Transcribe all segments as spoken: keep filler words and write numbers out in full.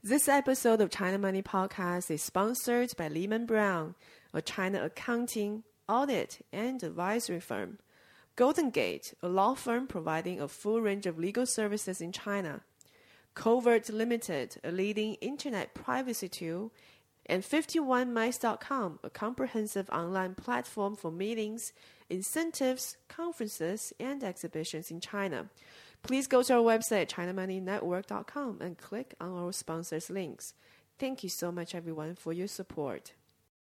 This episode of China Money Podcast is sponsored by Lehman Brown, a China accounting, audit, and advisory firm. Golden Gate, a law firm providing a full range of legal services in China. Covert Limited, a leading internet privacy tool. And fifty-one mice dot com, a comprehensive online platform for meetings, incentives, conferences, and exhibitions in China. Please go to our website, china money network dot com, and click on our sponsors' links. Thank you so much, everyone, for your support.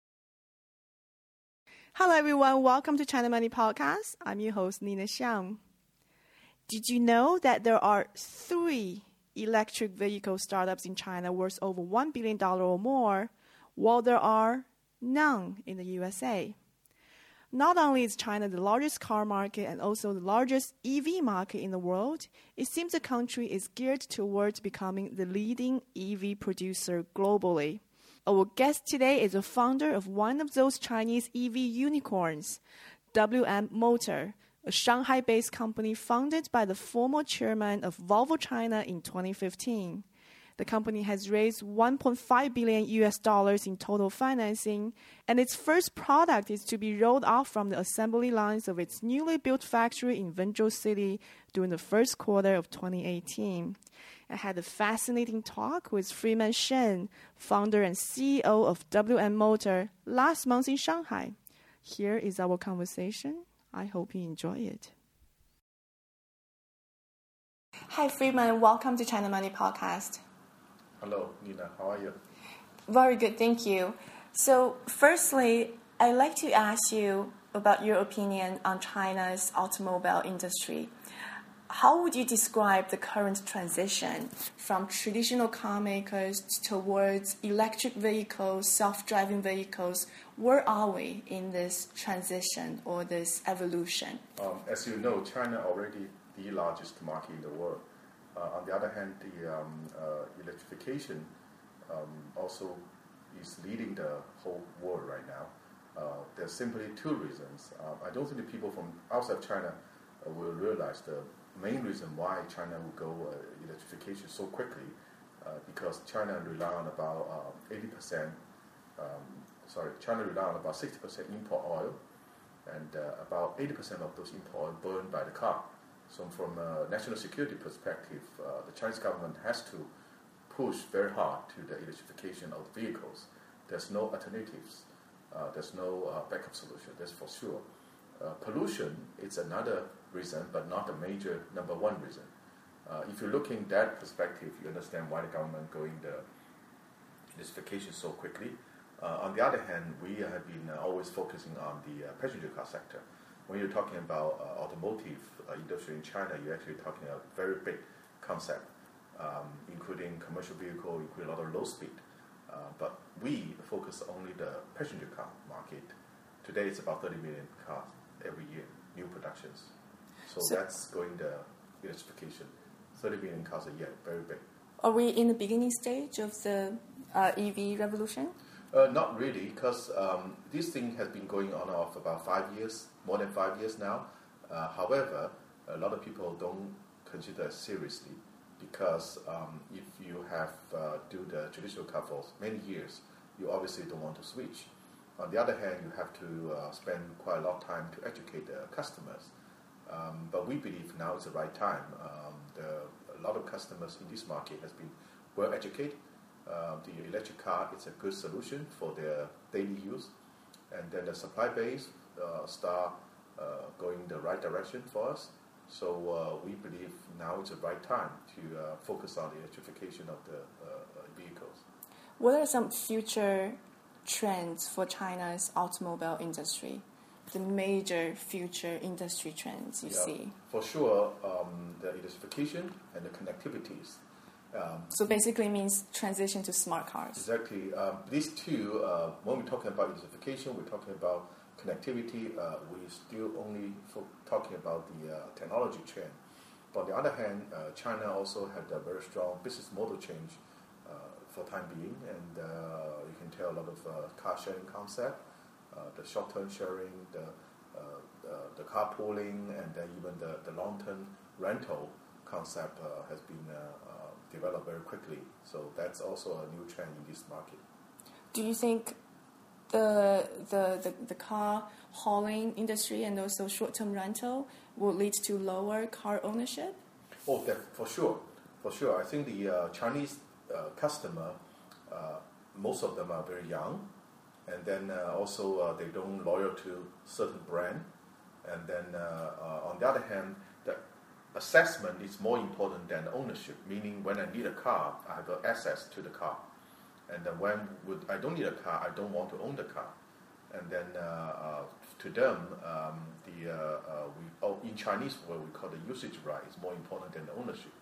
Hello, everyone. Welcome to China Money Podcast. I'm your host, Nina Xiang. Did you know that there are three electric vehicle startups in China worth over one billion dollars or more, while there are none in the U S A? Not only is China the largest car market and also the largest E V market in the world, it seems the country is geared towards becoming the leading E V producer globally. Our guest today is a founder of one of those Chinese E V unicorns, W M Motor, a Shanghai-based company founded by the former chairman of Volvo China in twenty fifteen. The company has raised one point five billion U S dollars in total financing, and its first product is to be rolled out from the assembly lines of its newly built factory in Wenzhou City during the first quarter of twenty eighteen. I had a fascinating talk with Freeman Shen, founder and C E O of W M Motor, last month in Shanghai. Here is our conversation. I hope you enjoy it. Hi, Freeman. Welcome to China Money Podcast. Hello, Nina. How are you? Very good, thank you. So, firstly, I'd like to ask you about your opinion on China's automobile industry. How would you describe the current transition from traditional car makers towards electric vehicles, self-driving vehicles? Where are we in this transition or this evolution? Um, as you know, China already the largest market in the world. Uh, on the other hand, the um, uh, electrification um, also is leading the whole world right now. Uh, there's simply two reasons. Uh, I don't think the people from outside China uh, will realize the main reason why China will go uh, electrification so quickly, uh, because China rely on about uh, eighty percent, um, sorry, China rely on about sixty percent import oil, and uh, about eighty percent of those import oil burned by the car. So from a national security perspective, uh, the Chinese government has to push very hard to the electrification of the vehicles. There's no alternatives. Uh, there's no uh, backup solution, that's for sure. Uh, pollution is another reason, but not the major number one reason. Uh, if you're looking at that perspective, you understand why the government going the electrification so quickly. Uh, on the other hand, we have been uh, always focusing on the uh, passenger car sector. When you're talking about uh, automotive uh, industry in China, you're actually talking a very big concept, um, including commercial vehicle, including a lot of low speed. Uh, but we focus only the passenger car market. Today it's about thirty million cars every year, new productions. So, so that's going the electrification. thirty million cars a year, very big. Are we in the beginning stage of the uh, E V revolution? Uh, not really, because um, this thing has been going on off about five years, more than five years now. Uh, however, a lot of people don't consider it seriously, because um, if you have uh, do the traditional car for many years, you obviously don't want to switch. On the other hand, you have to uh, spend quite a lot of time to educate the customers. Um, but we believe now is the right time. Um, the, a lot of customers in this market has been well educated. Uh, the electric car is a good solution for their daily use, and then the supply base uh, start uh, going the right direction for us. So uh, we believe now is the right time to uh, focus on the electrification of the uh, vehicles. What are some future trends for China's automobile industry? The major future industry trends you yeah, see? For sure, um, the electrification and the connectivities. Um, so basically means transition to smart cars. Exactly. Um, these two, uh, when we're talking about electrification, we're talking about connectivity. Uh, we're still only for talking about the uh, technology trend. But on the other hand, uh, China also had a very strong business model change uh, for time being, and uh, you can tell a lot of uh, car sharing concept, uh, the short-term sharing, the uh, uh, the carpooling, and then even the, the long-term rental concept uh, has been uh, uh, develop very quickly. So that's also a new trend in this market. Do you think the the the, the car hauling industry and also short-term rental will lead to lower car ownership? Oh, that, for sure, for sure. I think the uh, Chinese uh, customer, uh, most of them are very young, and then uh, also uh, they don't loyal to certain brand, and then uh, uh, on the other hand, the assessment is more important than ownership. Meaning, when I need a car, I have uh, access to the car, and then when would, I don't need a car, I don't want to own the car. And then uh, uh, to them, um, the uh, uh, we oh, in Chinese what we call the usage right is more important than the ownership.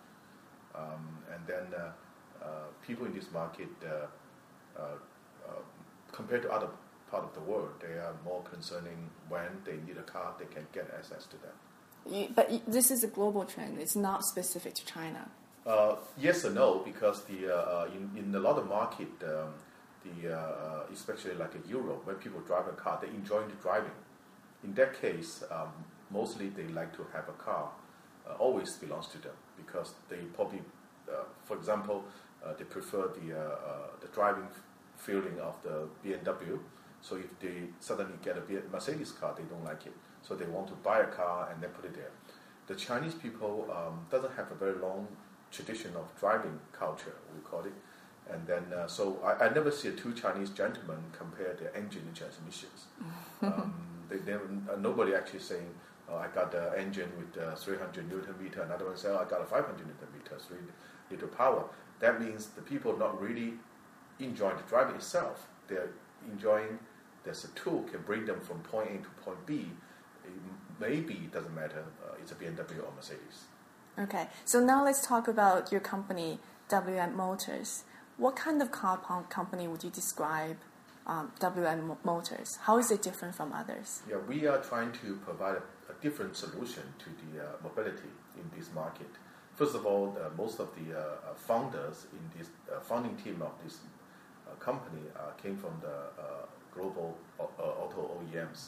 Um, and then uh, uh, people in this market, uh, uh, uh, compared to other part of the world, they are more concerning when they need a car, they can get access to that. You, but this is a global trend. It's not specific to China. Uh, yes and no, because the uh, in in a lot of market. Um, The, uh, especially like in Europe, when people drive a car, they enjoy the driving. In that case, um, mostly they like to have a car uh, always belongs to them because they probably, uh, for example, uh, they prefer the uh, uh, the driving feeling of the B M W. So if they suddenly get a Mercedes car, they don't like it. So they want to buy a car and then put it there. The Chinese people um, doesn't have a very long tradition of driving culture, we call it. And then, uh, so I, I never see two Chinese gentlemen compare their engine and transmissions. um, they, they, uh, nobody actually saying, oh, I got the engine with uh, three hundred newton meter. Another one says, oh, I got a five hundred newton meter, three liter power. That means the people not really enjoying the driving itself. They're enjoying there's a tool can bring them from point A to point B. It maybe it doesn't matter. Uh, it's a B M W or Mercedes. Okay, so now let's talk about your company, W M Motors. What kind of car company would you describe um, W M Motors? How is it different from others? Yeah, we are trying to provide a, a different solution to the uh, mobility in this market. First of all, uh, most of the uh, founders in this uh, founding team of this uh, company uh, came from the uh, global uh, auto O E Ms.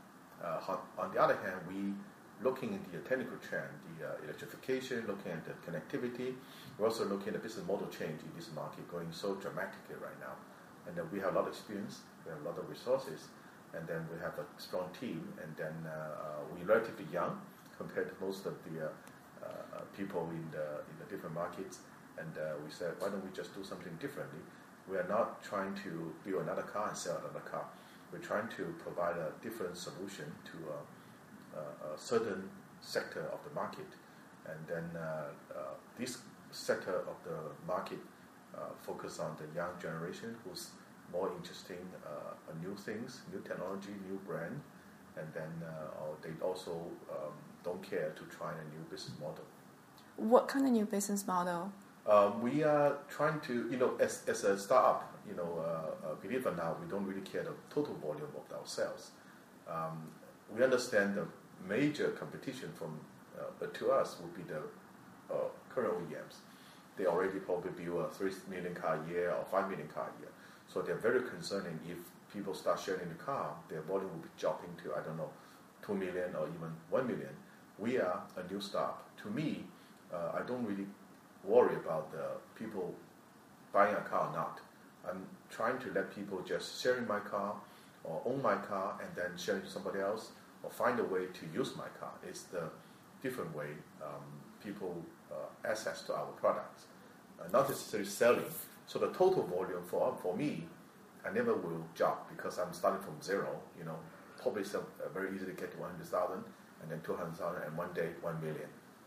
Uh, on the other hand, we looking at the technical trend, the uh, electrification, looking at the connectivity. We're also looking at the business model change in this market going so dramatically right now. And then we have a lot of experience, we have a lot of resources, and then we have a strong team, and then uh, uh, we're relatively young compared to most of the uh, uh, people in the, in the different markets. And uh, we said, why don't we just do something differently? We are not trying to build another car and sell another car. We're trying to provide a different solution to uh, uh, a certain sector of the market. And then uh, uh, this sector of the market uh, focus on the young generation who's more interested in uh, new things, new technology, new brand, and then uh, they also um, don't care to try a new business model. What kind of new business model? Um, we are trying to, you know, as, as a startup, you know, uh, uh, believe it or not, we don't really care the total volume of our sales. Um, we understand the major competition from uh, but to us would be the uh, current O E Ms. They already probably build a three million car a year or five million car a year. So they're very concerning if people start sharing the car, their volume will be dropping to, I don't know, two million or even one million. We are a new startup. To me, uh, I don't really worry about the people buying a car or not. I'm trying to let people just sharing my car or own my car and then sharing to somebody else or find a way to use my car. It's the different way um, people uh, access to our products, uh, not necessarily selling. So the total volume for for me, I never will drop because I'm starting from zero. You know, probably some, uh, very easy to get to one hundred thousand and then two hundred thousand and one day one million.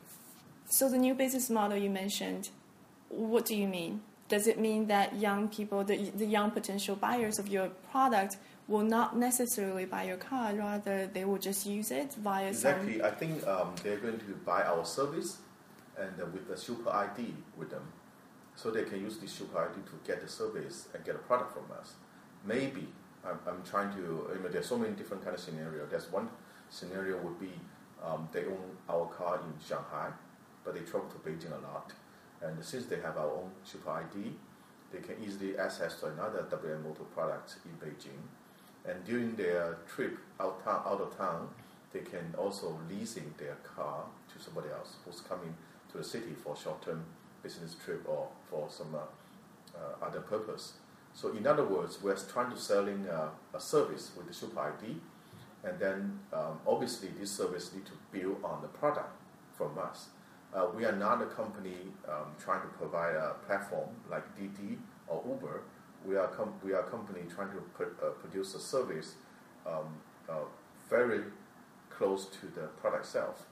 So the new business model you mentioned, what do you mean? Does it mean that young people, the, the young potential buyers of your product will not necessarily buy your car, rather they will just use it via exactly. some... I think um, they're going to buy our service and uh, with the Super I D with them, so they can use the Super I D to get the service and get a product from us. Maybe I'm, I'm trying to. I mean, there's so many different kind of scenarios. There's one scenario would be um, they own our car in Shanghai, but they travel to Beijing a lot, and since they have our own Super I D, they can easily access to another W M Motor product in Beijing. And during their trip out, town, out of town, they can also leasing their car to somebody else who's coming to the city for short-term business trip or for some uh, uh, other purpose. So in other words, we're trying to selling uh, a service with the Super I D, and then um, obviously this service need to build on the product from us. Uh, we are not a company um, trying to provide a platform like Didi or Uber. We are com- we are a company trying to pr- uh, produce a service um, uh, very close to the product itself.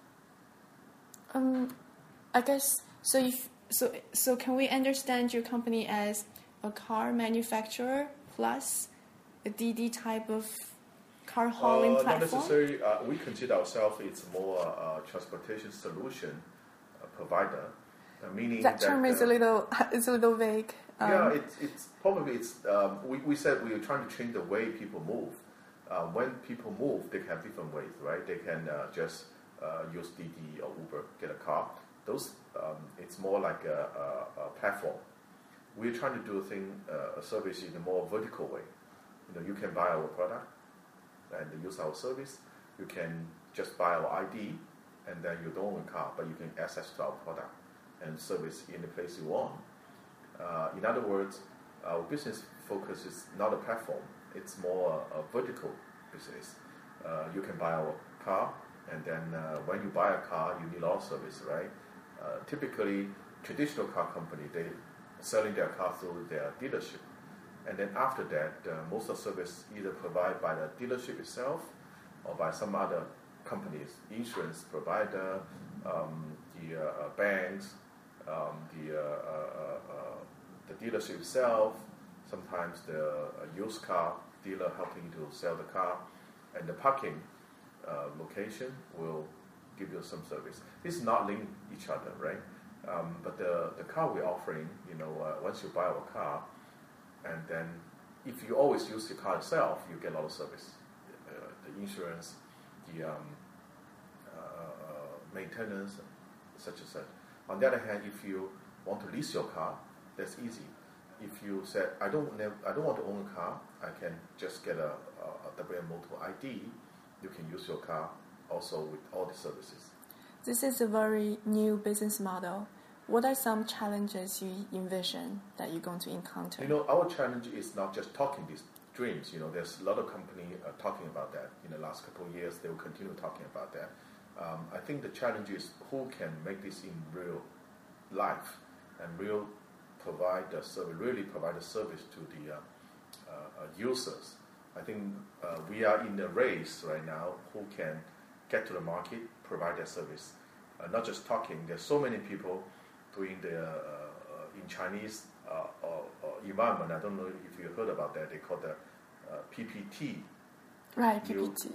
Um, I guess so. If so, so can we understand your company as a car manufacturer plus a D D type of car hauling uh, platform? Not necessarily. Uh, we consider ourselves it's more a uh, transportation solution uh, provider, uh, meaning that that term uh, is a little is a little vague. Um, yeah, it's it's probably it's um, we we said we are trying to change the way people move. Uh, when people move, they can have different ways, right? They can uh, just uh, use Didi or Uber, get a car. Those um, it's more like a, a, a platform. We're trying to do a thing, uh, a service in a more vertical way. You know, you can buy our product and use our service. You can just buy our I D, and then you don't own a car, but you can access to our product and service in the place you want. Uh, in other words, our business focus is not a platform. It's more a, a vertical business. Uh, you can buy our car, and then uh, when you buy a car, you need all service, right? Uh, typically, traditional car company, they selling their car through their dealership. And then after that, uh, most of the service either provided by the dealership itself or by some other companies, insurance provider, um, the uh, banks, um, the, uh, uh, uh, the dealership itself, sometimes the uh, used car dealer helping to sell the car, and the parking uh, location will give you some service. It's not linked each other, right? Um, but the, the car we're offering, you know, uh, once you buy our car, and then if you always use the car itself, you get a lot of service. Uh, the insurance, the um, uh, maintenance, such as that. On the other hand, if you want to lease your car, that's easy. If you said, I don't nev- I don't want to own a car, I can just get a, a, a W M Motor I D, you can use your car also with all the services. This is a very new business model. What are some challenges you envision that you're going to encounter? You know, our challenge is not just talking these dreams. You know, there's a lot of companies uh, talking about that. In the last couple of years, they will continue talking about that. Um, I think the challenge is who can make this in real life and real provide the service, really provide a service to the uh, uh, users. I think uh, we are in the race right now who can get to the market, provide that service. Uh, not just talking. There's so many people doing the uh, uh, in Chinese uh, uh, uh, environment. I don't know if you heard about that. They call the uh, P P T. Right, P P T.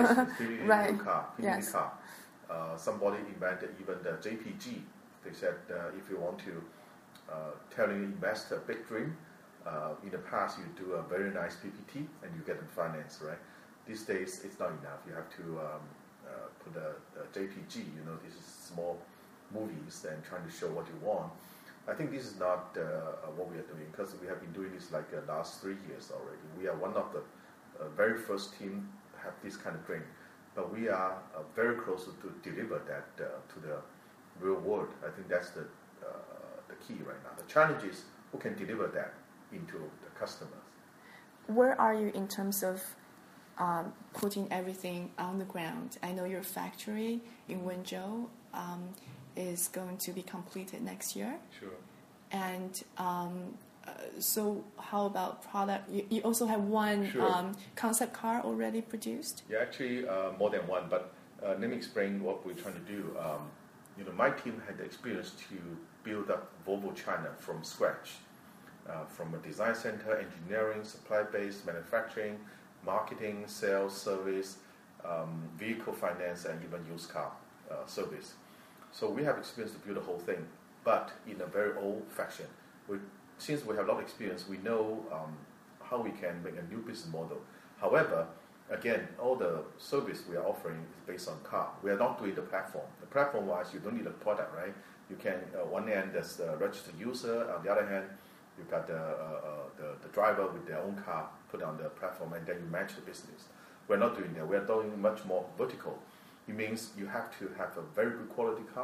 Right. Car, P P T yes. car. Uh, somebody invented even the J P G. They said uh, if you want to uh, tell an investor a big dream, uh, in the past you do a very nice P P T and you get the finance, right? These days it's not enough. You have to um, uh, put a, a J P G. You know, this is small movies and trying to show what you want. I think this is not uh, what we are doing because we have been doing this like the uh, last three years already. We are one of the uh, very first team have this kind of dream, but we are uh, very close to, to deliver that uh, to the real world. I think that's the uh, the key right now. The challenge is who can deliver that into the customers. Where are you in terms of um, putting everything on the ground? I know your factory in Wenzhou um, is going to be completed next year. Sure. And um, uh, so how about product? You, you also have one Sure. um, concept car already produced? Yeah, actually uh, more than one, but uh, let me explain what we're trying to do. Um, you know, my team had the experience to build up Volvo China from scratch, uh, from a design center, engineering, supply base, manufacturing, marketing, sales, service, um, vehicle finance, and even used car uh, service. So we have experience to build the whole thing, but in a very old fashion. We, since we have a lot of experience, we know um, how we can make a new business model. However, again, all the service we are offering is based on car. We are not doing the platform. The platform-wise, you don't need a product, right? You can, uh, one end, there's the registered user. On the other hand, you've got the, uh, uh, the, the driver with their own car put on the platform, and then you match the business. We're not doing that. We're doing much more vertical. It means you have to have a very good quality car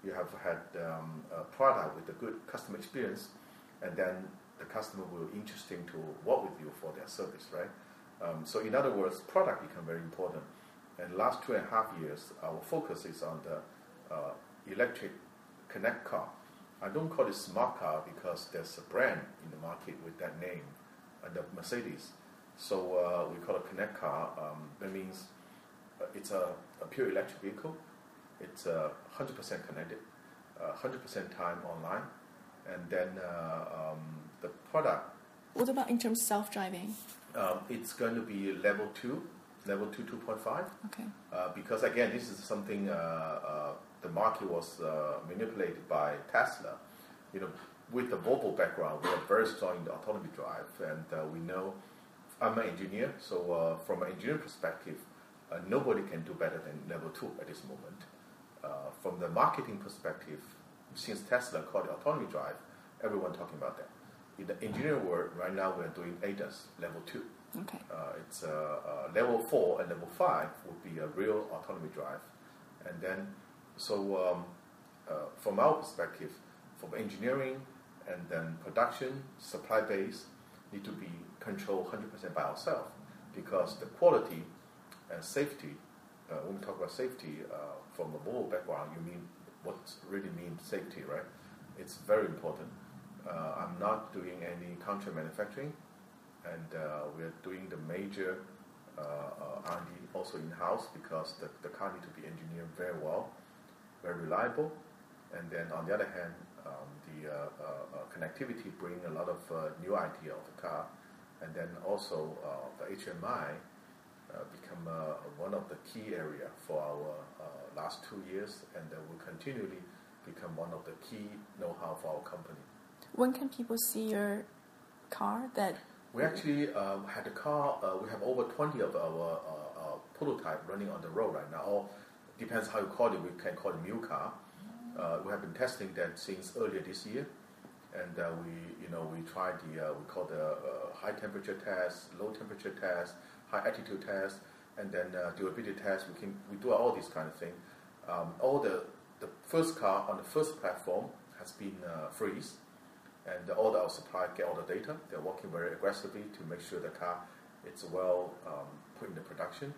you have had um, a product with a good customer experience, and then the customer will be interesting to work with you for their service, right? Um, so in other words, product become very important. And last two and a half years, our focus is on the uh, electric connect car. I don't call it smart car because there's a brand in the market with that name, uh, the Mercedes. So uh, we call it connect car. Um, that means uh, it's a, a pure electric vehicle. It's uh, one hundred percent connected, uh, one hundred percent time online, and then uh, um, the product. What about in terms of self-driving? Um, it's going to be level two, level two, two point five. Okay. Uh, because again, this is something uh, uh, the market was uh, manipulated by Tesla. You know, with the Volvo background, we are very strong in the autonomy drive, and uh, we know. I'm an engineer, so uh, from an engineering perspective, uh, nobody can do better than level two at this moment. Uh, from the marketing perspective, since Tesla called it autonomy drive, everyone talking about that. In the engineering world, right now we're doing A D A S level two. Okay. Uh, it's uh, uh, level four and level five would be a real autonomy drive, and then so um, uh, from our perspective, from engineering and then production, supply base need to be controlled one hundred percent by ourselves, because the quality and safety. Uh, when we talk about safety, uh, from a Volvo background, you mean what really means safety, right? It's very important. Uh, I'm not doing any contract manufacturing, and uh, we're doing the major uh, uh, R and D also in-house, because the, the car need to be engineered very well, very reliable, and then on the other hand, um, the uh, uh, uh, connectivity bring a lot of uh, new idea of the car, and then also uh, the H M I uh, become uh, one of the key area for our uh, last two years, and uh, will continually become one of the key know-how for our company. When can people see your car? That we actually um, had a car. Uh, we have over twenty of our uh, uh, prototype running on the road right now. Or depends how you call it. We can call it new car. Uh, we have been testing that since earlier this year, and uh, we, you know, we tried the uh, we call the uh, high temperature test, low temperature test, high altitude test, and then uh, durability test. We can we do all these kind of thing. Um, all the the first car on the first platform has been uh, freeze. And all our suppliers get all the data. They're working very aggressively to make sure the car is well um, put into production.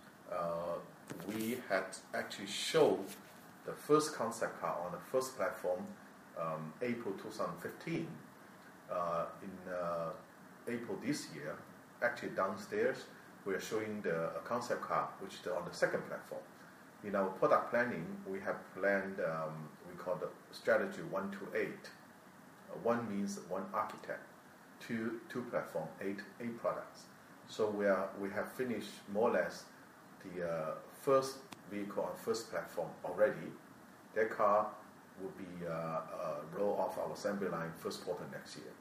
Uh, we had actually showed the first concept car on the first platform um, April twenty fifteen. Uh, in uh, April this year, actually downstairs, we are showing the uh, concept car, which is on the second platform. In our product planning, we have planned, um, we call the strategy one to eight. One means one architect, two two platform, eight eight products. So we are we have finished more or less the uh, first vehicle on first platform already. That car will be uh, uh, roll off our assembly line first quarter next year,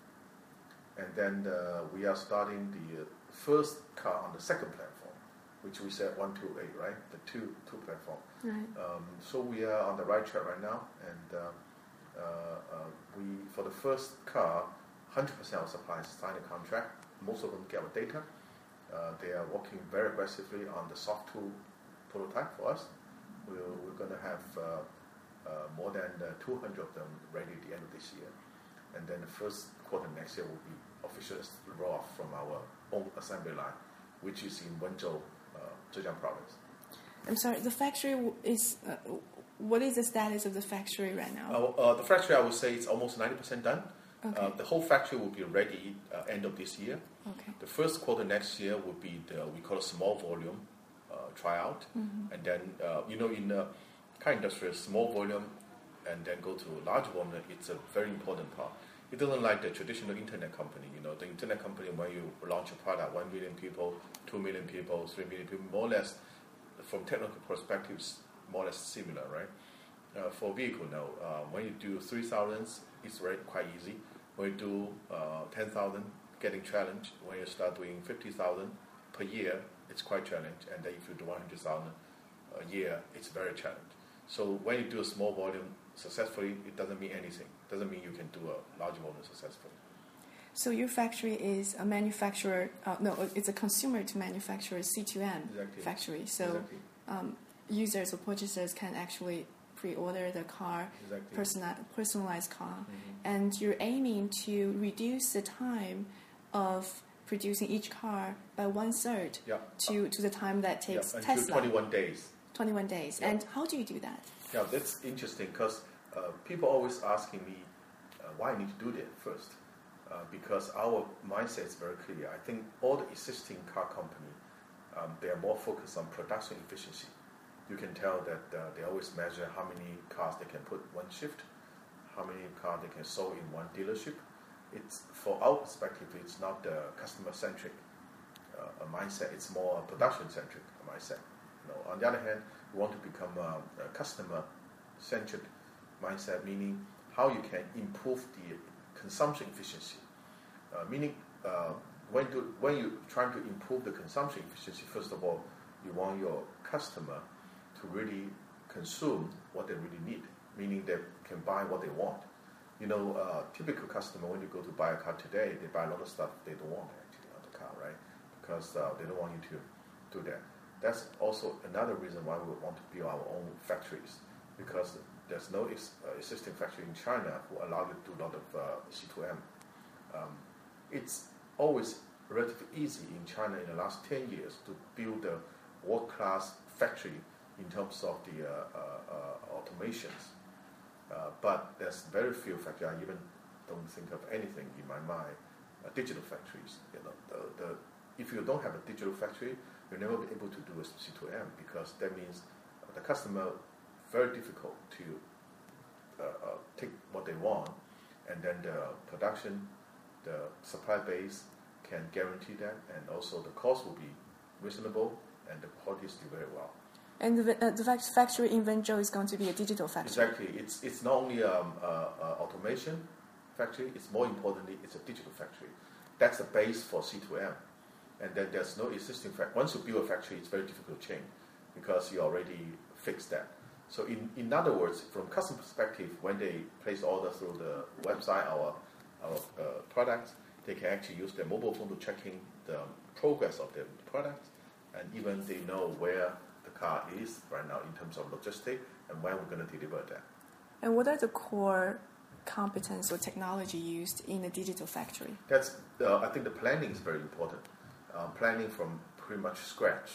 and then uh, we are starting the uh, first car on the second platform, which we said one to eight, right? The two two platform. right. Um, so we are on the right track right now, and. Uh, Uh, uh, we for the first car, one hundred percent of suppliers sign a contract. Most of them get our data. Uh, they are working very aggressively on the soft tool prototype for us. We're, we're going to have uh, uh, more than uh, two hundred of them ready at the end of this year, and then the first quarter next year will be officially roll off from our own assembly line, which is in Wenzhou, uh, Zhejiang province. I'm sorry. The factory is. Uh, What is the status of the factory right now? Uh, uh, the factory, I would say, is almost ninety percent done. Okay. Uh, the whole factory will be ready uh, end of this year. Okay. The first quarter next year will be the we call a small volume uh, tryout, mm-hmm. and then uh, you know in the car industry, small volume and then go to large volume. It's a very important part. It doesn't like the traditional internet company. You know, the internet company when you launch a product, one million people, two million people, three million people, more or less, from technical perspectives. More or less similar, right? Uh, for vehicle now, uh, when you do three thousand, it's very quite easy. When you do uh, ten thousand, getting challenged. When you start doing fifty thousand per year, it's quite challenged. And then if you do one hundred thousand a year, it's very challenged. So when you do a small volume successfully, it doesn't mean anything. It doesn't mean you can do a large volume successfully. So your factory is a manufacturer, uh, no, it's a consumer to manufacturer C two M exactly. factory. So exactly. um, users or purchasers can actually pre-order the car, Exactly. personal, personalized car, Mm-hmm. and you're aiming to reduce the time of producing each car by one third Yeah. to, to the time that takes yeah, until Tesla. twenty-one days. twenty-one days. Yeah. And how do you do that? Yeah, that's interesting because uh, people always asking me uh, why I need to do that first. Uh, because our mindset is very clear. I think all the existing car company, um, they are more focused on production efficiency. You can tell that uh, they always measure how many cars they can put one shift, how many cars they can sell in one dealership. It's for our perspective, it's not the customer-centric uh, a mindset. It's more production-centric mindset. You know, on the other hand, we want to become a, a customer-centric mindset, meaning how you can improve the consumption efficiency. Uh, meaning, uh, when to, when you're trying to improve the consumption efficiency, first of all, you want your customer to really consume what they really need, meaning they can buy what they want. You know, uh, typical customer, when you go to buy a car today, they buy a lot of stuff they don't want actually on the car, right? Because uh, they don't want you to do that. That's also another reason why we want to build our own factories, because there's no ex- uh, existing factory in China who allow you to do a lot of uh, C two M. Um, it's always relatively easy in China in the last ten years to build a world-class factory in terms of the uh, uh, uh, automations. Uh, but there's very few factories. I even don't think of anything in my mind, uh, digital factories. You know, the, the, if you don't have a digital factory, you'll never be able to do a C two M, because that means uh, the customer, very difficult to uh, uh, take what they want, and then the production, the supply base can guarantee that, and also the cost will be reasonable, and the quality is still very well. And the, uh, the fact- factory in Wenzhou is going to be a digital factory. Exactly. It's it's not only um, uh, uh, automation factory. It's more importantly, it's a digital factory. That's the base for C two M. And then there's no existing factory. Once you build a factory, it's very difficult to change because you already fixed that. So in, in other words, from customer perspective, when they place order through the website or our uh, products, they can actually use their mobile phone to checking the progress of their product, and even they know where the car is right now in terms of logistics and when we're going to deliver that. And what are the core competence or technology used in a digital factory? That's uh, I think the planning is very important. Uh, planning from pretty much scratch.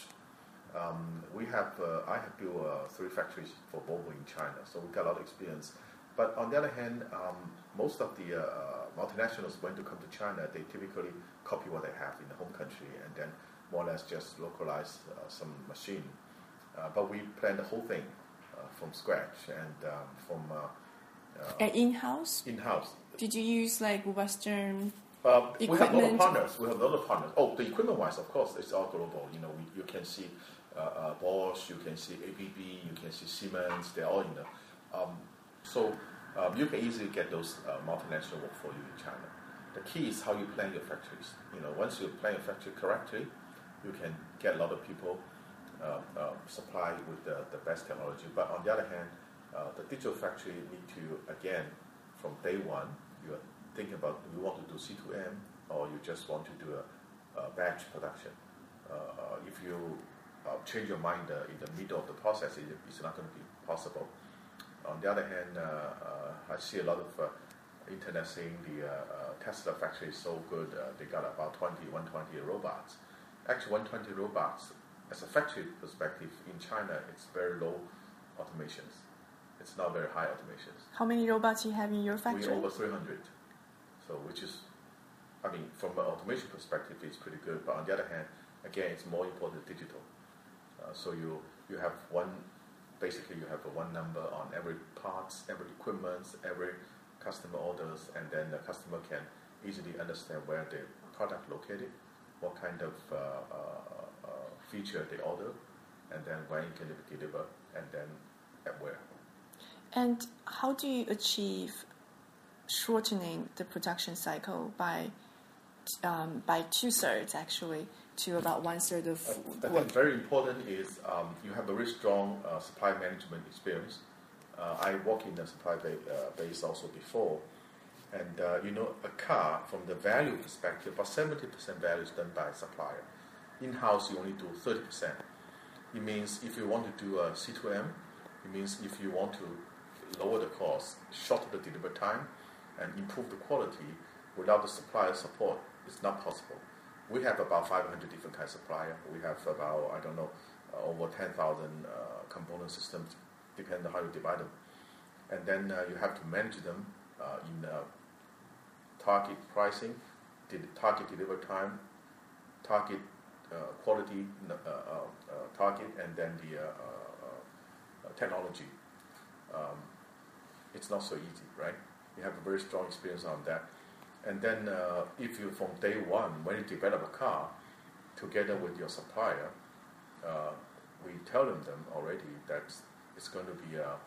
Um, we have uh, I have built uh, three factories for Volvo in China, so we got a lot of experience. But on the other hand, um, most of the uh, multinationals, when they come to China, they typically copy what they have in the home country and then more or less just localize uh, some machine. Uh, but we plan the whole thing uh, from scratch and um, from uh, uh, And in-house? in-house. Did you use like Western Uh, we have a lot of equipment? partners. We have a lot of partners. Oh, the equipment-wise, of course, it's all global. You know, we, you can see uh, uh, Bosch, you can see A B B, you can see Siemens. They're all in the. Um, so um, you can easily get those uh, multinational work for you in China. The key is how you plan your factories. You know, once you plan your factory correctly, you can get a lot of people uh, uh, supply with the, the best technology. But on the other hand, uh, the digital factory need to, again, from day one, you are thinking about, do you want to do C two M or you just want to do a, a batch production? Uh, uh, if you uh, change your mind uh, in the middle of the process, it, it's not going to be possible. On the other hand, uh, uh, I see a lot of uh, internet saying the uh, uh, Tesla factory is so good, uh, they got about twenty, one hundred twenty robots. Actually, one hundred twenty robots, as a factory perspective, in China, it's very low automations. It's not very high automations. How many robots you have in your factory? We're over three hundred. So, which is, I mean, from an automation perspective, it's pretty good. But on the other hand, again, it's more important digital. Uh, so you you have one, basically you have a one number on every parts, every equipment, every customer orders, and then the customer can easily understand where the product located, what kind of uh, uh, uh, feature they order, and then when it can be delivered, and then at where. And how do you achieve shortening the production cycle by um, by two thirds actually to about one third of I think very important is um, you have a very strong uh, supply management experience. Uh, I work in the supply ba- uh, base also before, and uh, you know, a car from the value perspective, about seventy percent value is done by supplier. In house, you only do thirty percent. It means if you want to do a C two M, It means if you want to lower the cost, shorten the delivery time, and improve the quality without the supplier support, it's not possible. We have about five hundred different kinds of supplier. We have about, I don't know, uh, over ten thousand uh, component systems, depending on how you divide them. And then uh, you have to manage them uh, in uh, target pricing, target delivery time, target uh, quality uh, uh, uh, target, and then the uh, uh, uh, technology. Um, it's not so easy, right? You have a very strong experience on that. And then uh, if you, from day one, when you develop a car, together with your supplier, uh, we tell them, them already that it's going to be a,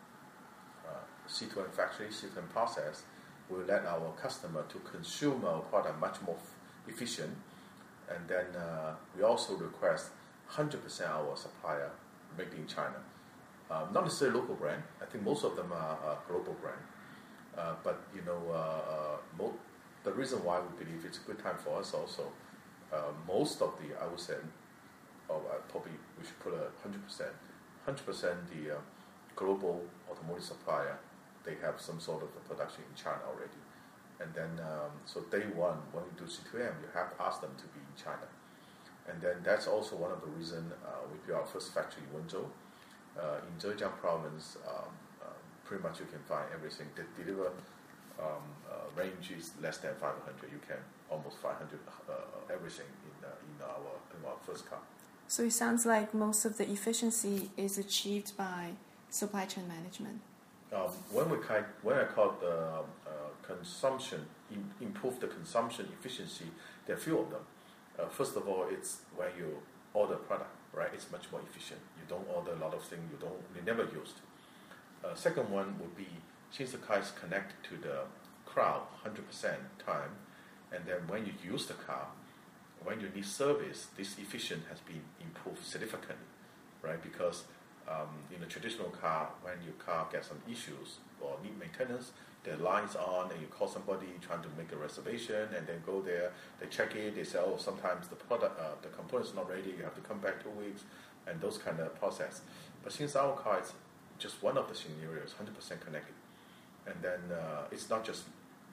a C two M factory, C two M process. We'll let our customer to consume our product much more f- efficient. And then uh, we also request one hundred percent our supplier made in China. Um, not necessarily local brand. I think most of them are, are global brand. Uh, but you know, uh, uh, mo- the reason why we believe it's a good time for us also, uh, most of the, I would say, oh, uh, probably we should put a one hundred percent. one hundred percent the uh, global automotive supplier, they have some sort of a production in China already. And then, um, so day one, when we do C two M, you have to ask them to be in China. And then that's also one of the reasons uh, we built our first factory in Wenzhou. Uh, in Zhejiang province, um, uh, pretty much you can find everything. The deliver um, uh, range is less than five hundred. You can almost five hundred uh, everything in uh, in our in our first car. So it sounds like most of the efficiency is achieved by supply chain management. Um, when we kind, when I call the uh, consumption, in, improve the consumption efficiency, there are a few of them. Uh, first of all, it's when you order product, right? It's much more efficient. You don't order a lot of things you don't, you never used. Uh, second one would be since the car is connected to the cloud one hundred percent time, and then when you use the car, when you need service, this efficiency has been improved significantly, right? Because um, in a traditional car, when your car gets some issues or need maintenance, the line's on and you call somebody trying to make a reservation and then go there, they check it, they say, oh, sometimes the product, uh, the component's not ready, you have to come back two weeks, and those kind of process. But since our car is just one of the scenarios, one hundred percent connected, and then uh, it's not just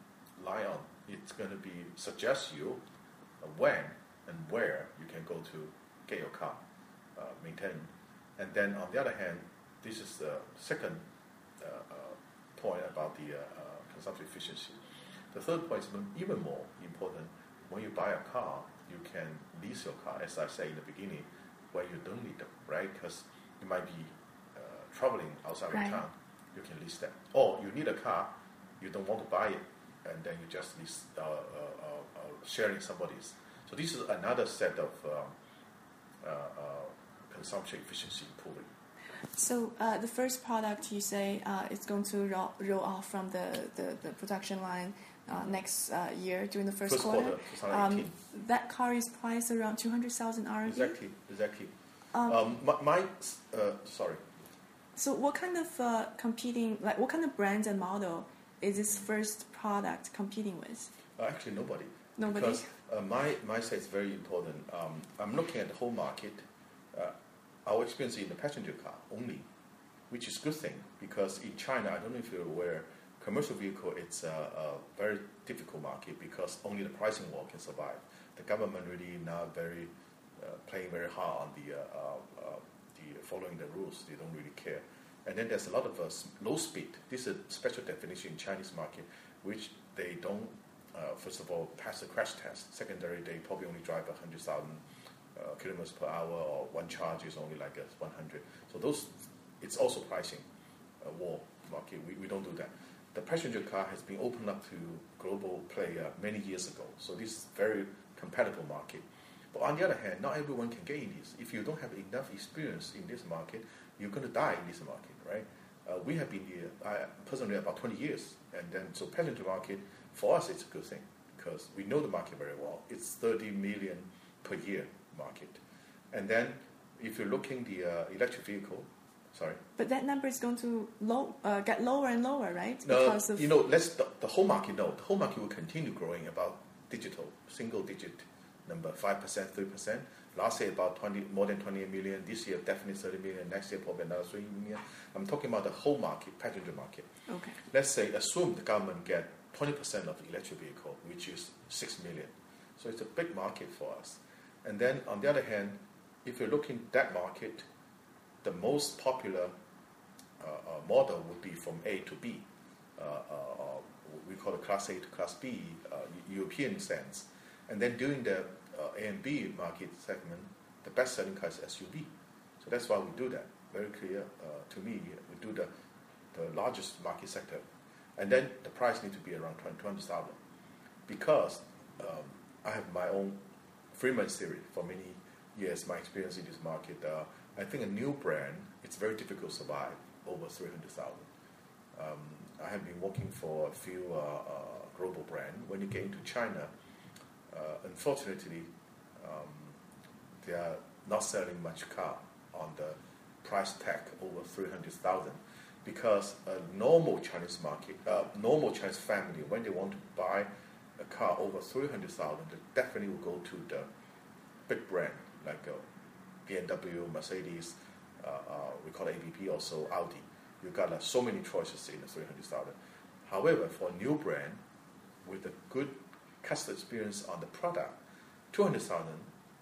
lie on, it's going to be suggest you uh, when and where you can go to get your car uh, maintained. And then on the other hand, this is the second uh, uh, point about the uh, uh, consumption efficiency. The third point is even more important. When you buy a car, you can lease your car, as I said in the beginning, where you don't need them, right? Because you might be uh, traveling outside right. of town, you can lease that. Or you need a car, you don't want to buy it, and then you just lease, uh, uh, uh, uh, sharing somebody's. So this is another set of um, uh, uh, consumption efficiency improving. So uh, the first product you say uh, is going to roll, roll off from the, the, the production line uh, next uh, year during the first, first quarter. quarter um, that car is priced around two hundred thousand R M B. Exactly, exactly. Um, um, my, my uh, sorry. So what kind of uh, competing, like what kind of brand and model is this first product competing with? Uh, actually, nobody. Nobody? Because uh, my, my side is very important. Um, I'm looking at the whole market. Uh, our experience in the passenger car only, which is a good thing because in China, I don't know if you're aware, commercial vehicle, it's a, a very difficult market because only the pricing war can survive. The government really not very uh, playing very hard on the, uh, uh, uh, the following the rules. They don't really care. And then there's a lot of uh, low speed. This is a special definition in Chinese market, which they don't, uh, first of all, pass the crash test. Secondary, they probably only drive one hundred thousand uh, kilometers per hour, or one charge is only like a one hundred. So those, it's also pricing uh, war market. We, we don't do that. The passenger car has been opened up to global player many years ago. So this is very compatible market. But on the other hand, not everyone can get in this. If you don't have enough experience in this market, you're going to die in this market, right? Uh, we have been here, I, personally, about twenty years. And then, so passenger market, for us, it's a good thing because we know the market very well. It's thirty million per year market. And then, if you're looking the uh, electric vehicle, sorry. But that number is going to low, uh, get lower and lower, right? No, because of you know, let's the, the whole market, no. The whole market will continue growing about digital, single digit number, five percent, three percent. Last year about twenty, more than twenty-eight million. This year definitely thirty million. Next year probably another three million. I'm talking about the whole market, passenger market. Okay. Let's say, assume the government get twenty percent of electric vehicle, which is six million. So it's a big market for us. And then on the other hand, if you look in that market, the most popular uh, uh, model would be from A to B. Uh, uh, we call it Class A to Class B, uh, European sense. And then during the uh, A and B market segment, the best-selling car is S U V. So that's why we do that. Very clear uh, to me. We do the, the largest market sector. And then the price needs to be around twenty thousand. Because um, I have my own Freeman theory for many years, my experience in this market. Uh, I think a new brand, it's very difficult to survive over three hundred thousand. Um, I have been working for a few uh, uh, global brands. When you get into China, uh, unfortunately, um, they are not selling much car on the price tag over three hundred thousand, because a normal Chinese market, uh, normal Chinese family, when they want to buy a car over three hundred thousand, they definitely will go to the big brand like uh, B M W, Mercedes, uh, uh, we call it A B P, also Audi. You've got uh, so many choices in the three hundred thousand. However, for a new brand with a good customer experience on the product, two hundred thousand,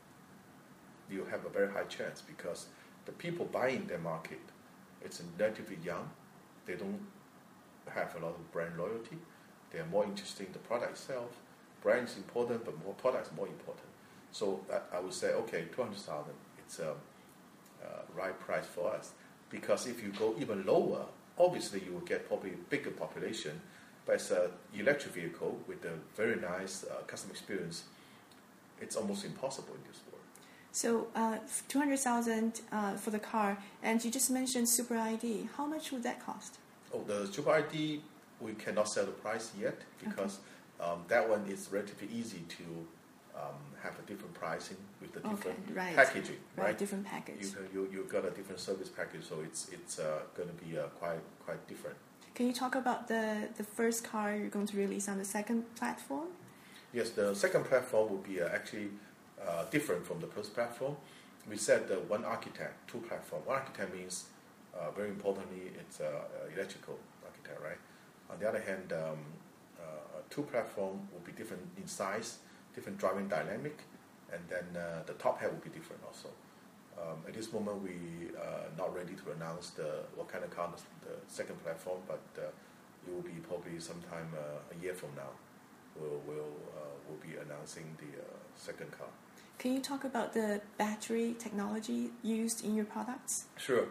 you have a very high chance, because the people buying their market, it's relatively young. They don't have a lot of brand loyalty. They are more interested in the product itself. Brand is important, but more product is more important. So I, I would say, okay, two hundred thousand, it's a uh, right price for us. Because if you go even lower, obviously you will get probably a bigger population, but it's an electric vehicle with a very nice uh, customer experience. It's almost impossible in this world. So uh, two hundred thousand uh, for the car, and you just mentioned Super I D. How much would that cost? Oh, the Super I D, we cannot sell the price yet, because okay. um, that one is relatively easy to um, have a different pricing with the different okay, right. packaging, right? Right, different package. You you you got a different service package, so it's it's uh, going to be uh, quite quite different. Can you talk about the the first car you're going to release on the second platform? Yes, the second platform will be uh, actually uh, different from the first platform. We said the one architect, two platform. One architect means uh, very importantly it's uh, uh, electrical architect, right? On the other hand, um, uh, two platform will be different in size, different driving dynamic, and then uh, the top head will be different also. Um, at this moment, we are not ready to announce the what kind of car the second platform, but uh, it will be probably sometime uh, a year from now. We'll we'll, uh, we'll be announcing the uh, second car. Can you talk about the battery technology used in your products? Sure.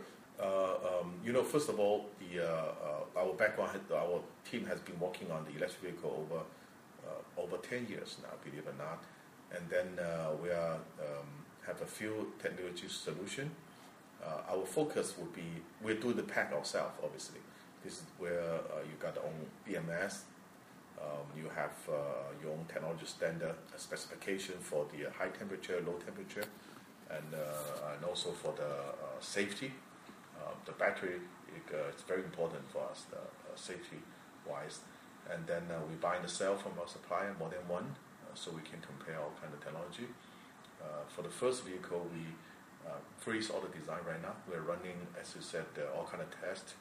Uh, um, you know, first of all, the uh, uh, our background, our team has been working on the electric vehicle over uh, over ten years now, believe it or not. And then uh, we are um, have a few technology solution. Uh, our focus would be we do the pack ourselves. Obviously, this is where uh, you got your own B M S. Um, you have uh, your own technology standard specification for the uh, high temperature, low temperature, and uh, and also for the uh, safety. Uh, the battery it, uh, it's very important for us, uh, uh, safety-wise. And then uh, we buy the cell from our supplier, more than one, uh, so we can compare all kind of technology. Uh, for the first vehicle, we uh, freeze all the design right now. We're running, as you said, uh, all kind of tests,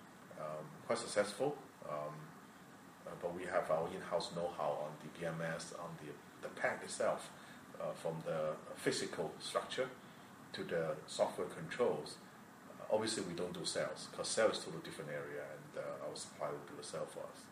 um, quite successful. Um, uh, but we have our in-house know-how on the B M S, on the the pack itself, uh, from the physical structure to the software controls. Obviously, we don't do sales, because sales is a totally different area, and uh, our supplier will do the sale for us.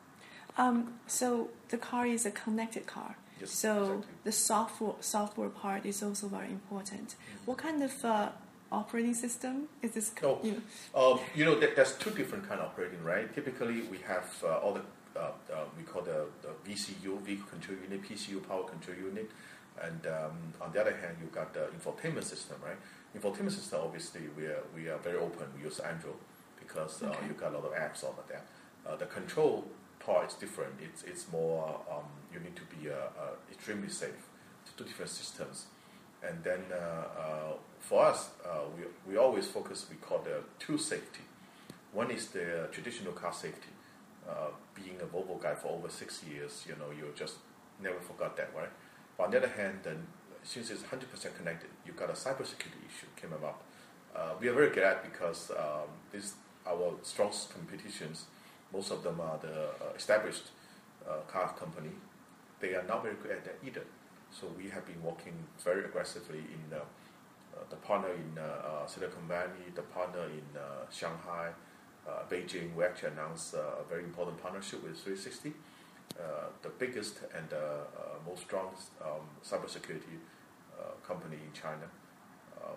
Um, so the car is a connected car. Yes, so exactly. the software software part is also very important. Mm-hmm. What kind of uh, operating system is this? No, you know, um, you know there, there's two different kind of operating, right? Typically, we have uh, all the uh, uh, we call the, the V C U, vehicle control unit, P C U, power control unit, and um, on the other hand, you've got the infotainment system, right? Infotainment system, obviously, we are we are very open. We use Android because uh, okay. you've got a lot of apps over there. Uh, the control part is different. It's it's more um, you need to be uh, uh, extremely safe. It's two different systems, and then uh, uh, for us, uh, we we always focus. We call the two safety. One is the traditional car safety. Uh, being a Volvo guy for over six years, you know, you just never forgot that, right? But on the other hand, then since it's one hundred percent connected, you've got a cybersecurity issue came about. Uh, we are very glad because um, this our strongest competitions, most of them are the uh, established uh, car company. They are not very good at that either. So we have been working very aggressively in uh, uh, the partner in uh, uh, Silicon Valley, the partner in uh, Shanghai, uh, Beijing. We actually announced uh, a very important partnership with three sixty, uh, the biggest and uh, uh, most strong um, cybersecurity uh, company in China. Um,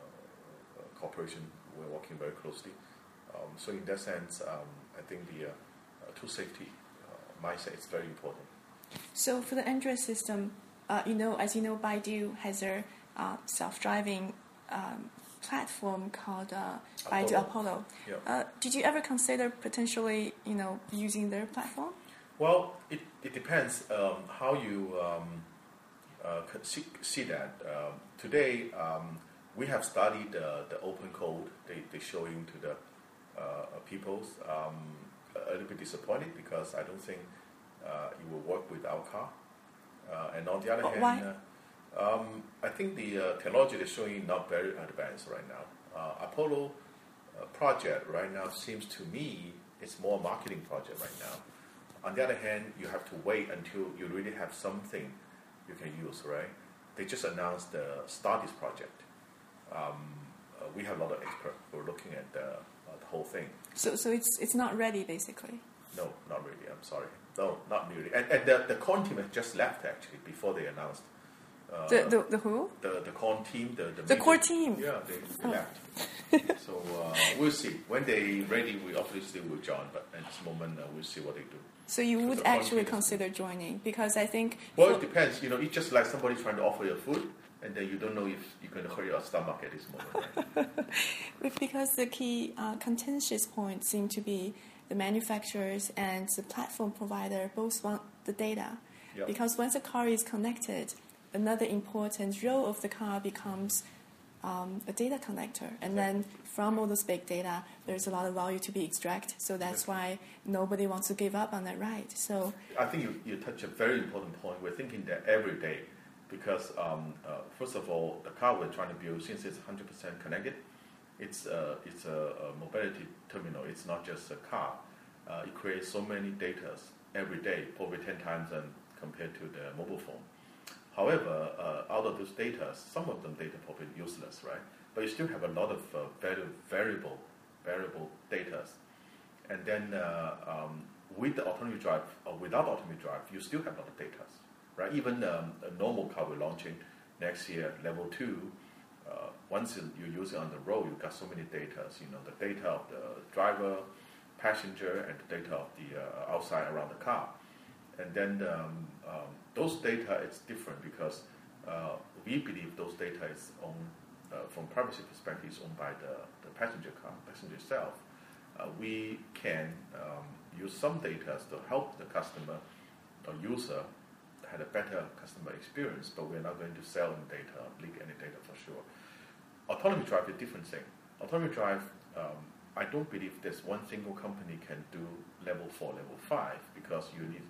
uh, corporation, we're working very closely. Um, so in that sense, um, I think the uh, uh, tool safety uh, mindset is very important. So for the Android system, uh, you know, as you know, Baidu has a uh, self-driving um, platform called uh, Baidu Apollo. Yeah. Uh, did you ever consider potentially, you know, using their platform? Well, it, it depends um, how you um, uh, see, see that. Um, today, um, we have studied uh, the open code they, they showing to the uh, people. Um, a little bit disappointed because I don't think uh, it will work with our car. Uh, and on the other But hand, why? Uh, um, I think the uh, technology they're showing not very advanced right now. Uh, Apollo uh, project right now seems to me it's more a marketing project right now. On the other hand, you have to wait until you really have something you can use, right? They just announced the start this project. Um, uh, we have a lot of experts who are looking at the, uh, the whole thing. So, so it's it's not ready, basically. No, not really. I'm sorry. No, not really. And, and the the Corn team has just left actually before they announced. Uh, The, the the who? The the Corn team, the the, The major- core team. Yeah, they, they Oh. left. So uh, we'll see when they ready. We obviously will join, but at this moment uh, we'll see what they do. So you So would the core actually team is- consider joining, because I think Well, for- it depends. You know, it's just like somebody trying to offer you food, and then you don't know if you're going to hurt your stomach at this moment. Right? because the key uh, contentious points seem to be the manufacturers and the platform provider both want the data. Yep. Because once a car is connected, another important role of the car becomes um, a data connector. And then from all this big data, there's a lot of value to be extracted. So that's why nobody wants to give up on that right. So I think you, you touch a very important point. We're thinking that every day because, um, uh, first of all, the car we're trying to build, since it's one hundred percent connected, it's, uh, it's a, a mobility terminal. It's not just a car. Uh, it creates so many data every day, probably ten times than compared to the mobile phone. However, uh, out of those data, some of them data probably useless, right? But you still have a lot of uh, very variable, variable data. And then uh, um, with the autonomy drive or without autonomy drive, you still have a lot of data, right? Even um, a normal car we're launching next year, level two, uh, once you use it on the road, you've got so many data. You know, the data of the driver, passenger, and the data of the uh, outside around the car. And then um, um, those data is different because uh, we believe those data is owned, uh, from privacy perspective, is owned by the, the passenger car, passenger itself. Uh, we can um, use some data to help the customer or user have a better customer experience, but we're not going to sell any data, leak any data for sure. Autonomy drive is a different thing. Autonomy drive, um, I don't believe there's one single company can do level four, level five, because you need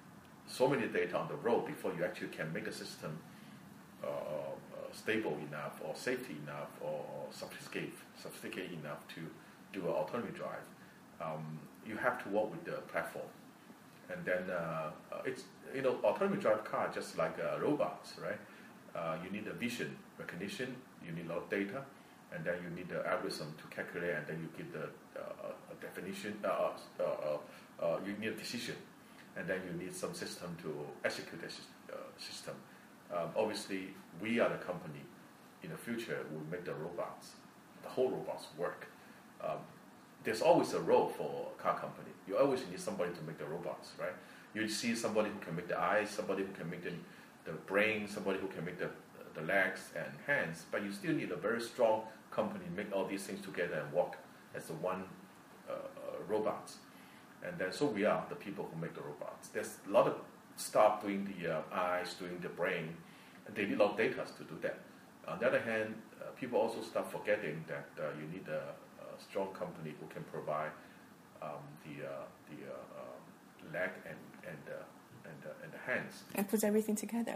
so many data on the road before you actually can make the system uh, uh, stable enough or safety enough or, or sophisticated, sophisticated enough to do an autonomy drive. Um, you have to work with the platform. And then uh, uh, it's, you know, autonomy drive car just like uh, robots, right? Uh, you need a vision recognition, you need a lot of data, and then you need the algorithm to calculate, and then you get the uh, a definition, uh, uh, uh, uh, you need a decision. And then you need some system to execute that uh, system. Um, obviously, we are the company in the future will make the robots, the whole robots work. Um, there's always a role for a car company. You always need somebody to make the robots, right? You see somebody who can make the eyes, somebody who can make the, the brain, somebody who can make the, the legs and hands, but you still need a very strong company to make all these things together and work as a one uh, uh, robot. And then, so we are the people who make the robots. There's a lot of staff doing the uh, eyes, doing the brain, and they need a lot of data to do that. On the other hand, uh, people also start forgetting that uh, you need a, a strong company who can provide um, the uh, the uh, uh, leg and and uh, and, uh, and the hands. and put everything together.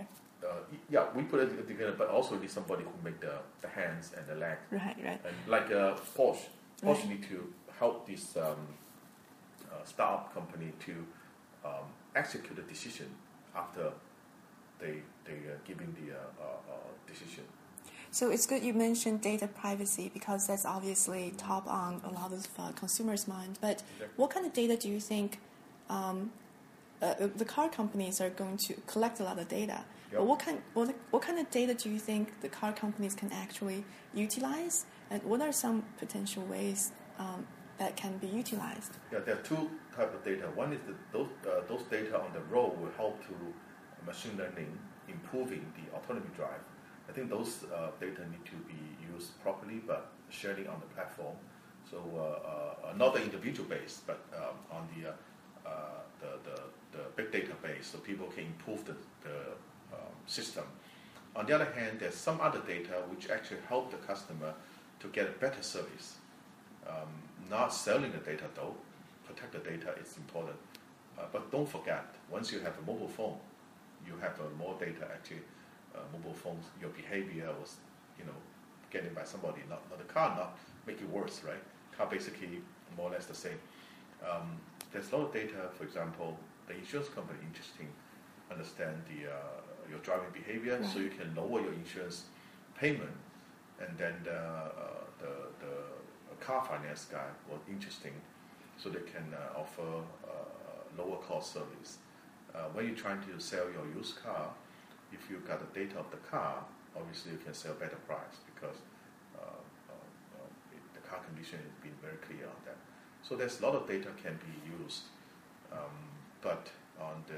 uh, yeah, we put it together, but also need somebody who make the, the hands and the leg. Right, right. And like uh, Porsche, Porsche Right. need to help this um, uh, startup company to um, execute the decision after they they uh, giving the uh, uh, uh, decision. So it's good you mentioned data privacy because that's obviously top on a lot of uh, consumers' mind. But Exactly. what kind of data do you think um, uh, the car companies are going to collect a lot of data? Yep. But what kind what, what kind of data do you think the car companies can actually utilize? And what are some potential ways um, that can be utilized? Yeah, there are two types of data. One is that those uh, those data on the road will help to machine learning improving the autonomy drive. I think those uh, data need to be used properly, but sharing on the platform. So uh, uh, not the individual base, but um, on the, uh, uh, the, the the big data base, so people can improve the, the um, system. On the other hand, there's some other data which actually help the customer to get a better service. Um, not selling the data though, protect the data is important. Uh, but don't forget, once you have a mobile phone, you have uh, more data actually. Uh, mobile phones, your behavior was, you know, getting by somebody, not, not the car, not make it worse, right? Car basically more or less the same. Um, there's a lot of data, for example, the insurance company interesting, understand the uh, your driving behavior, right. so you can lower your insurance payment, and then the uh, the, the car finance guy was interesting, so they can uh, offer uh, lower cost service. Uh, when you're trying to sell your used car, if you got the data of the car, obviously you can sell better price because uh, uh, uh, it, the car condition has been very clear on that. So there's a lot of data can be used, um, but on the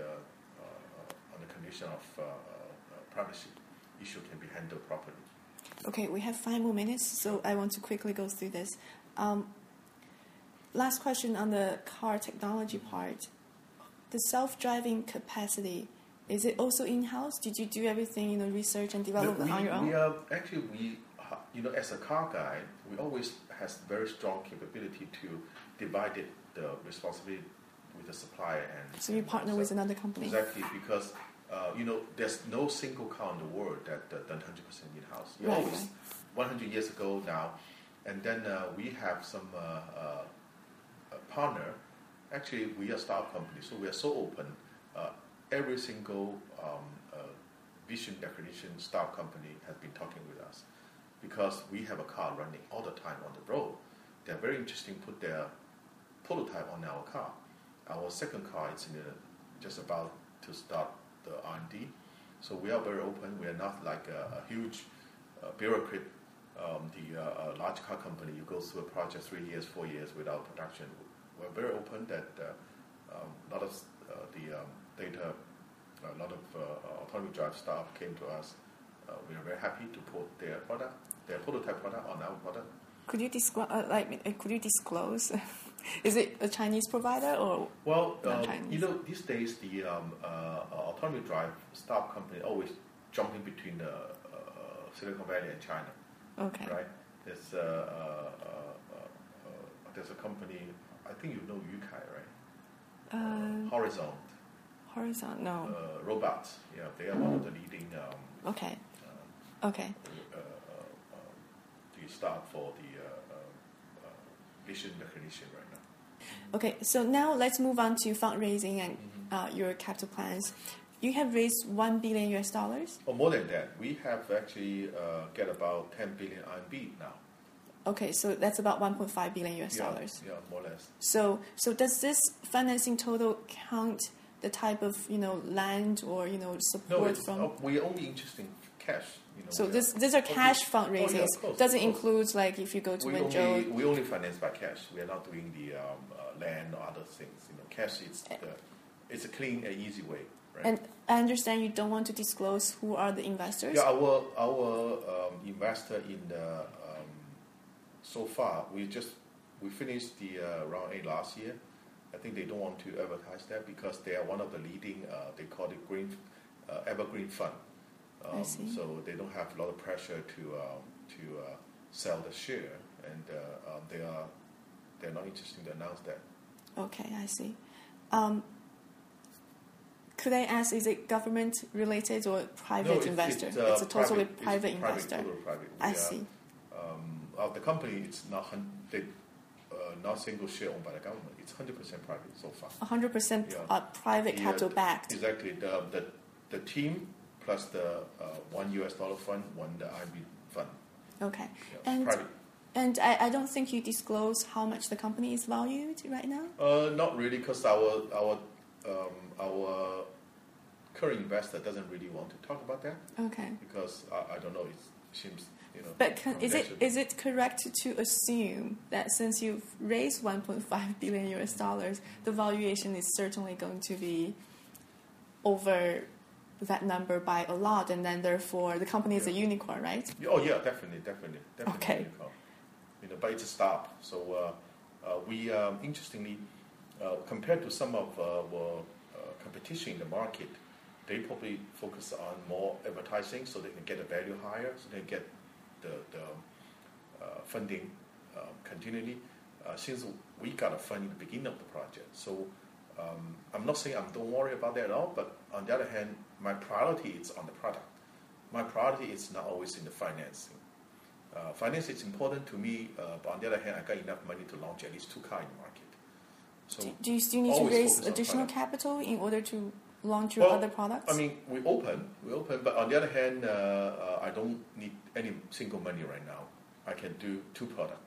uh, on the condition of uh, uh, privacy issue can be handled properly. Okay, we have five more minutes, so I want to quickly go through this. Um, last question on the car technology part. The self-driving capacity, is it also in-house? Did you do everything, you know, research and development we, on your own? We are, actually, we, you know, as a car guy, we always has very strong capability to divide it, the responsibility with the supplier. And So you partner so with another company? Exactly, because, uh, you know, there's no single car in the world that uh, done one hundred percent in-house. You Right, always, right. one hundred years ago now, and then uh, we have some uh, uh, a partner. Actually, we are a startup company, so we are so open. Uh, every single um, uh, vision recognition startup company has been talking with us because we have a car running all the time on the road. They're very interesting. Put their prototype on our car. Our second car is in the, just about to start the R and D. So we are very open. We are not like a, a huge uh, bureaucrat. Um, the uh, a large car company, you go through a project three years, four years without production. We're very open that uh, um, a lot of uh, the um, data, a lot of uh, autonomy drive staff came to us. Uh, we are very happy to put their product, their prototype product on our product. Could you disclose? Uh, like, uh, could you disclose? Is it a Chinese provider or Well, uh, non-Chinese? you know, these days the um, uh, autonomy drive startup company always jumping between the uh, Silicon Valley and China. Okay. Right? There's uh, uh, uh, uh, there's a company. I think you know Yukai, right? Uh, Horizon. Horizon? No. Uh, robots. Yeah, they are one of the leading. Um, Okay. uh, Okay. uh, uh, uh, the start for the uh, uh, uh, vision recognition right now. Okay. So now let's move on to fundraising and Mm-hmm. uh, your capital plans. You have raised one billion U S dollars. Or more than that, we have actually uh, get about ten billion R M B now. Okay, so that's about one point five billion U S Yeah, dollars. yeah, more or less. So, so does this financing total count the type of, you know, land or, you know, No, support it's, from? uh, we're only interested in cash. You know, So we this are- these are Okay. cash Oh, fundraisings. yeah, of course, Doesn't of course. include like if you go to we Wenzhou. only, we only finance by cash. We are not doing the um, uh, land or other things. You know, cash is the, it's a clean and easy way. Right? And I understand you don't want to disclose who are the investors. Yeah, our our um, investor in the um, so far we just we finished the uh, round A last year. I think they don't want to advertise that because they are one of the leading. Uh, they call it green uh, evergreen fund. Um, I see. So they don't have a lot of pressure to um, to uh, sell the share, and uh, um, they are they're not interested to announce that. Okay, I see. Um, could I ask, is it government related or private no, it's, investor? It's, uh, it's a totally private, private it's investor. Private, totally private. I We, uh, see. Um, uh, the company it's not hun- they, uh, not single share owned by the government. It's one hundred percent private so far. one hundred percent Yeah. uh, private The, uh, capital backed. Exactly. The, the the team plus the uh, one U S dollar fund, one the I B fund. Okay. Yeah, And private. and I, I don't think you disclose how much the company is valued right now? Uh, not really, because our our um, our current investor doesn't really want to talk about that. Okay. Because I, I don't know. It seems you know. But can, is it confidential. is it correct to assume that since you've raised one point five billion U S dollars, the valuation is certainly going to be over that number by a lot, and then therefore the company is a Yeah. unicorn, right? Oh yeah, definitely, definitely, definitely. Okay. unicorn. You know, but it's a start. So uh, uh, we um, interestingly, uh, compared to some of uh, our uh, competition in the market, they probably focus on more advertising, so they can get a value higher, so they get the the uh, funding uh, continually. Uh, since we got a fund in the beginning of the project, so. Um, I'm not saying I don't worry about that at all, but on the other hand, my priority is on the product. My priority is not always in the financing. Uh, finance is important to me, uh, but on the other hand, I got enough money to launch at least two cars in the market. So Do, do you still need to always raise focus on additional product. capital in order to launch your Well, other products? I mean, we open, we open, but on the other hand, uh, uh, I don't need any single money right now. I can do two products.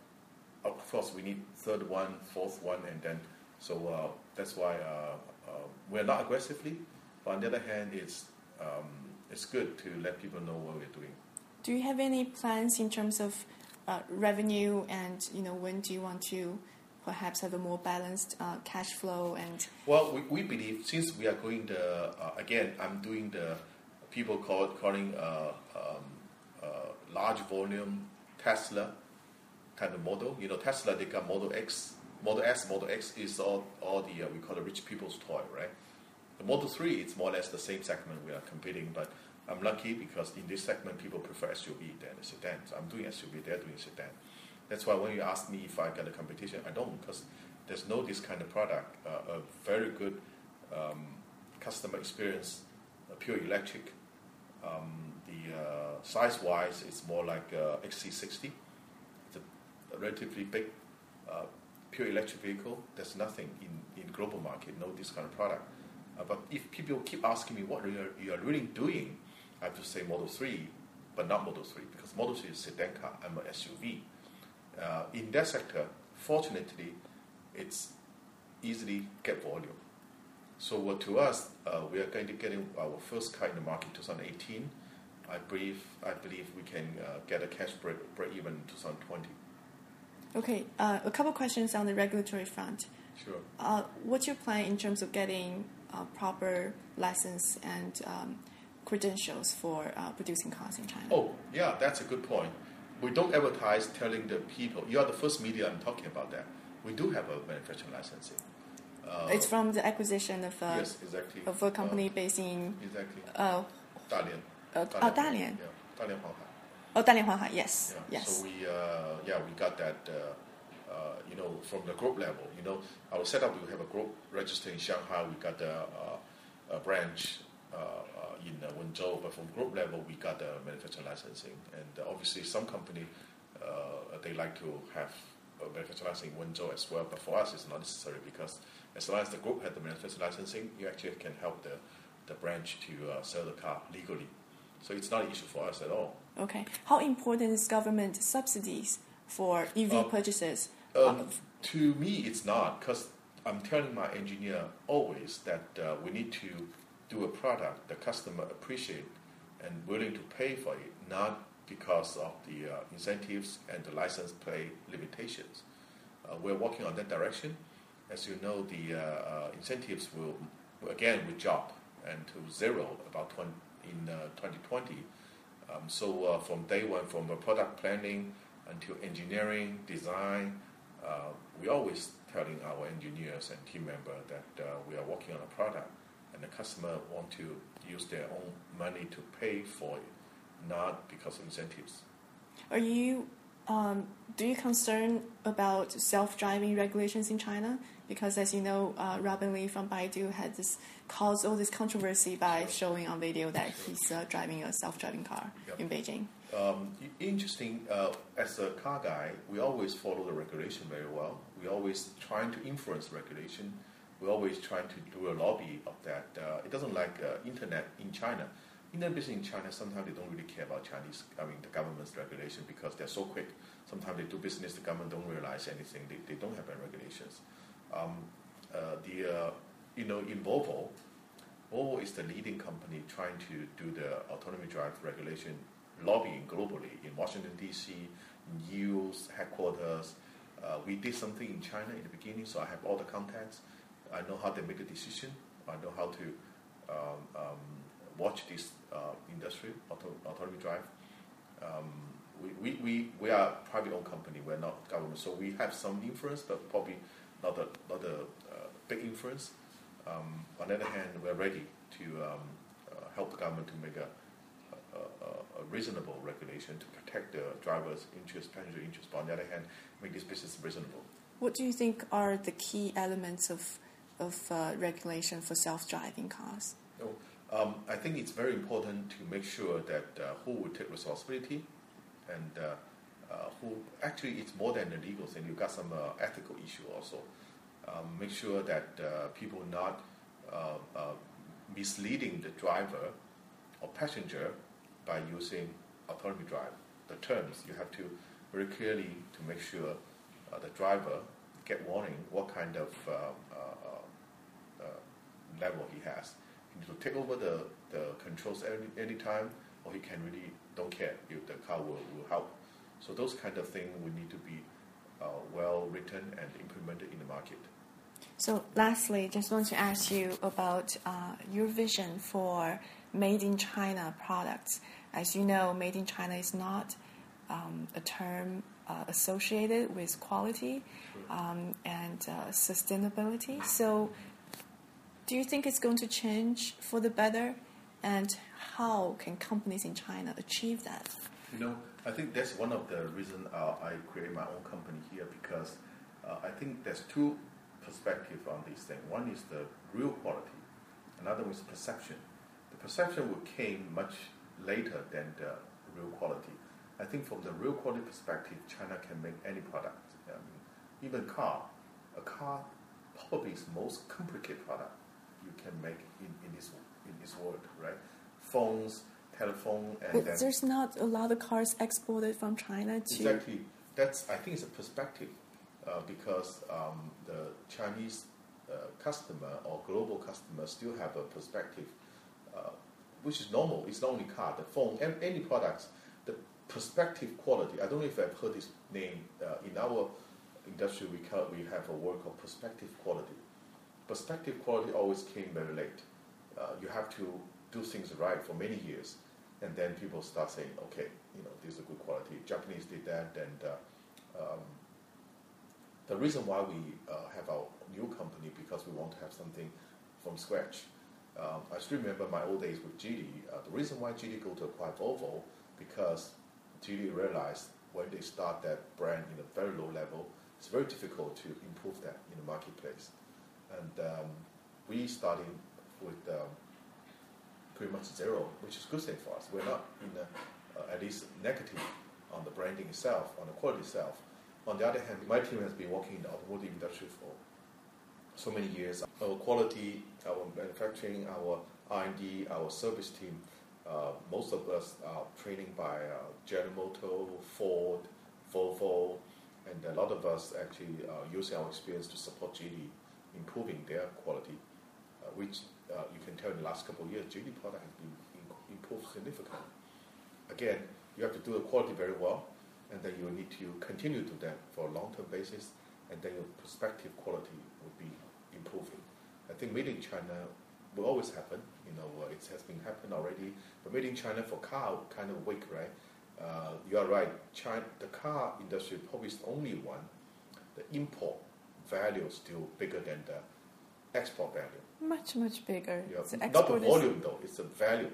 Of course, we need third one, fourth one, and then so uh, that's why uh, uh, we're not aggressively. But on the other hand, it's um, it's good to let people know what we're doing. Do you have any plans in terms of uh, revenue, and you know when do you want to perhaps have a more balanced uh, cash flow? And Well, we, we believe since we are going the uh, again, I'm doing the people call calling uh, um, uh, large volume Tesla kind of model. You know, Tesla they got Model X. Model S, Model X is all, all the, uh, we call it rich people's toy, right? The Model three, it's more or less the same segment we are competing, but I'm lucky because in this segment, people prefer S U V than a sedan. So I'm doing S U V, they're doing sedan. That's why when you ask me if I got a competition, I don't, because there's no this kind of product, uh, a very good um, customer experience, uh, pure electric. Um, the uh, size-wise, it's more like uh, X C sixty. It's a, a relatively big uh, pure electric vehicle. There's nothing in, in global market, no this kind of product. Uh, but if people keep asking me what you are, you are really doing, I have to say Model three, but not Model three, because Model three is a sedan car, I'm an S U V. Uh, in that sector, fortunately, it's easily get volume. So uh, to us, uh, we are going to get our first car in the market in twenty eighteen. I believe, I believe we can uh, get a cash break, break even in twenty twenty. okay, uh, a couple questions on the regulatory front. Sure. Uh, what's your plan in terms of getting uh, proper license and um, credentials for uh, producing cars in China? Oh, yeah, that's a good point. We don't advertise telling the people, you are the first media I'm talking about that. We do have a manufacturing licensing. Uh, it's from the acquisition of, uh, yes, exactly. of a company Uh, based in exactly. uh, Dalian. uh, oh, Dalian. Yeah, Dalian Huanghai. Oh, Dalian Huanghai, yes. Yeah. yes. So we, uh, yeah, we got that, uh, uh, you know, from the group level. You know, our setup, we have a group registered in Shanghai. We got a, uh, a branch uh, uh, in uh, Wenzhou, but from group level, we got the manufacturing licensing. And uh, obviously, some company uh, they like to have a manufacturing licensing in Wenzhou as well. But for us, it's not necessary because as long as the group had the manufacturing licensing, you actually can help the the branch to uh, sell the car legally. So it's not an issue for us at all. Okay. How important is government subsidies for E V Uh, purchases? Um, to me, it's not, because I'm telling my engineer always that uh, we need to do a product the customer appreciate and willing to pay for it, not because of the uh, incentives and the license plate limitations. Uh, we're working on that direction. As you know, the uh, uh, incentives will, again, will drop and to zero about twenty, in uh, twenty twenty. Um, so uh, from day one, from the product planning until engineering, design, uh, we always telling our engineers and team members that uh, we are working on a product and the customer want to use their own money to pay for it, not because of incentives. Are you Um, do you concern about self-driving regulations in China? Because as you know, uh, Robin Li from Baidu had this caused all this controversy by showing on video that he's uh, driving a self-driving car yep. in Beijing. Um, interesting. Uh, as a car guy, we always follow the regulation very well. We always trying to influence regulation. We always trying to do a lobby of that. Uh, it doesn't like uh, internet in China. Internet business in China, sometimes they don't really care about Chinese, I mean, the government's regulation because they're so quick. Sometimes they do business, the government don't realize anything. They, they don't have any regulations. Um, uh, the uh, you know, in Volvo, Volvo is the leading company trying to do the autonomy drive regulation lobbying globally in Washington D C, in E U's headquarters. Uh, we did something in China in the beginning, so I have all the contacts. I know how they make the decision. I know how to um, um, watch this uh, industry, auto, autonomy drive. Um, we, we, we, we are a private-owned company. We're not government, so we have some influence, but probably not a, not a uh, big influence. Um, on the other hand, we're ready to um, uh, help the government to make a, a, a reasonable regulation to protect the driver's interest, passenger interest, but on the other hand, make this business reasonable. What do you think are the key elements of of uh, regulation for self-driving cars? No, um, I think it's very important to make sure that uh, who will take responsibility, and uh, uh, who actually it's more than the legal thing. You've got some uh, ethical issue also. Um, make sure that uh, people not uh, uh, misleading the driver or passenger by using autonomy drive. The terms you have to very clearly to make sure uh, the driver get warning what kind of uh, uh, uh, level he has. He needs to take over the, the controls any any time, or he can really don't care if the car will, will help. So those kind of things will need to be uh, well written and implemented in the market. So lastly, just want to ask you about uh, your vision for made in China products. As you know, made in China is not um, a term uh, associated with quality um, and uh, sustainability. So do you think it's going to change for the better? And how can companies in China achieve that? You know, I think that's one of the reasons uh, I created my own company here, because uh, I think there's two perspectives on this thing. One is the real quality, another one is perception. The perception will came much later than the real quality. I think from the real quality perspective, China can make any product. I mean, even car, a car probably is the most complicated product you can make in, in this in this world, right? Phones, telephone, and but then there's not a lot of cars exported from China to exactly. That's I think it's a perspective uh, because um, the Chinese uh, customer or global customer still have a perspective, uh, which is normal. It's not only car, the phone, and any products. The perspective quality. I don't know if I've heard this name uh, in our industry. We call, we have a word called perspective quality. Perspective quality always came very late. Uh, you have to do things right for many years, and then people start saying, okay, you know, this is a good quality. Japanese did that, and uh, um, the reason why we uh, have our new company, because we want to have something from scratch. Um, I still remember my old days with Geely. Uh, the reason why Geely go to acquire Volvo, because Geely realized when they start that brand in a very low level, it's very difficult to improve that in the marketplace. And um, we started with um, pretty much zero, which is a good thing for us. We're not in the, uh, at least negative on the branding itself, on the quality itself. On the other hand, my team has been working in the automotive industry for so many years. Our quality, our manufacturing, our R and D, our service team, uh, most of us are training by uh, General Motors, Ford, Volvo, and a lot of us actually uh, using our experience to support Geely improving their quality, uh, which uh, you can tell in the last couple of years, Geely product has been in- improved significantly. Again, you have to do the quality very well, and then you need to continue to do that for a long-term basis, and then your perspective quality will be improving. I think made in China will always happen. You know, uh, it has been happening already, but made in China for car kind of weak, right? Uh, you are right. China, the car industry probably is the only one. The import value is still bigger than the export value. much much bigger. Yeah. So Not the export is- volume though; it's the value.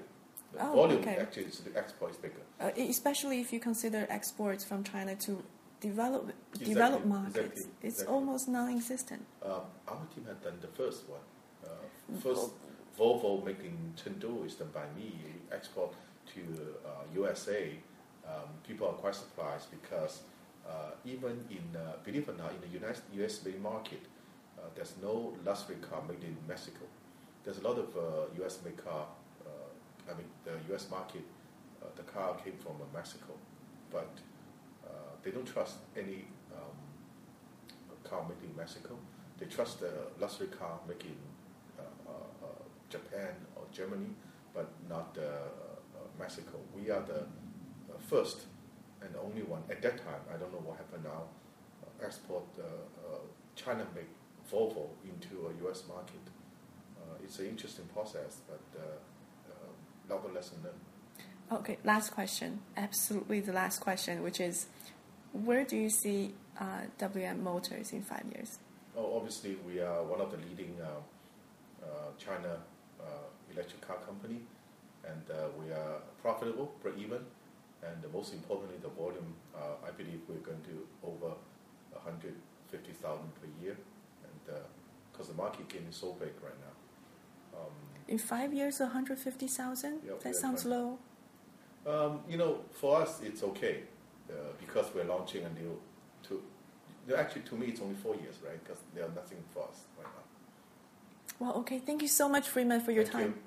The Oh, volume okay. actually is the export is bigger. Uh, especially if you consider exports from China to develop Exactly, developed markets, exactly, it's exactly. almost non-existent. Um, our team had done the first one. Uh, first, Volvo making Chengdu is done by me. We export to uh, U S A. Um, people are quite surprised because uh, even in, uh, believe it or not, in the United U S A market, uh, there's no luxury car made in Mexico. There's a lot of uh, U S made car. Uh, I mean, the U S market, uh, the car came from uh, Mexico, but uh, they don't trust any um, car made in Mexico. They trust the luxury car made in uh, uh, uh, Japan or Germany, but not uh, uh, Mexico. We are the uh, first and the only one at that time. I don't know what happened now. Uh, export uh, uh, China-made Volvo into a U S market. Uh, it's an interesting process, but uh, uh, lot of lesson learned. Okay, last question. Absolutely the last question, which is, where do you see uh, W M Motors in five years? Oh, obviously, we are one of the leading uh, uh, China uh, electric car company, and uh, we are profitable, break even, and uh, most importantly, the volume. Uh, I believe we're going to over one hundred fifty thousand per year, and because uh, the market game is so big right now. Um, In five years, one hundred fifty thousand? Yeah, That yeah, sounds right. low. Um, you know, for us, it's okay uh, because we're launching a new. Two, actually, to me, it's only four years, right? Because there's nothing for us right now. Well, okay. Thank you so much, Freeman, for your Thank time. you.